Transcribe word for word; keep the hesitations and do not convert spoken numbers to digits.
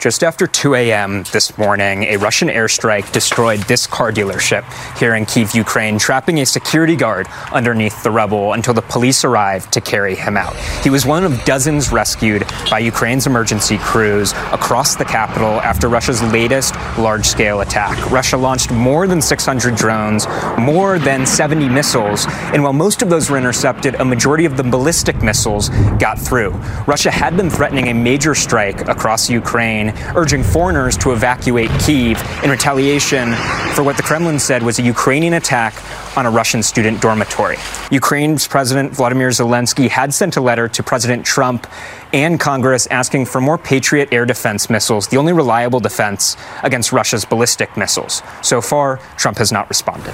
Just after two a.m. this morning, a Russian airstrike destroyed this car dealership here in Kyiv, Ukraine, trapping a security guard underneath the rubble until the police arrived to carry him out. He was one of dozens rescued by Ukraine's emergency crews across the capital after Russia's latest large-scale attack. Russia launched more than six hundred drones, more than seventy missiles, and while most of those were intercepted, a majority of the ballistic missiles got through. Russia had been threatening a major strike across Ukraine, urging foreigners to evacuate Kyiv in retaliation for what the Kremlin said was a Ukrainian attack on a Russian student dormitory. Ukraine's President Volodymyr Zelensky had sent a letter to President Trump and Congress asking for more Patriot air defense missiles, the only reliable defense against Russia's ballistic missiles. So far, Trump has not responded.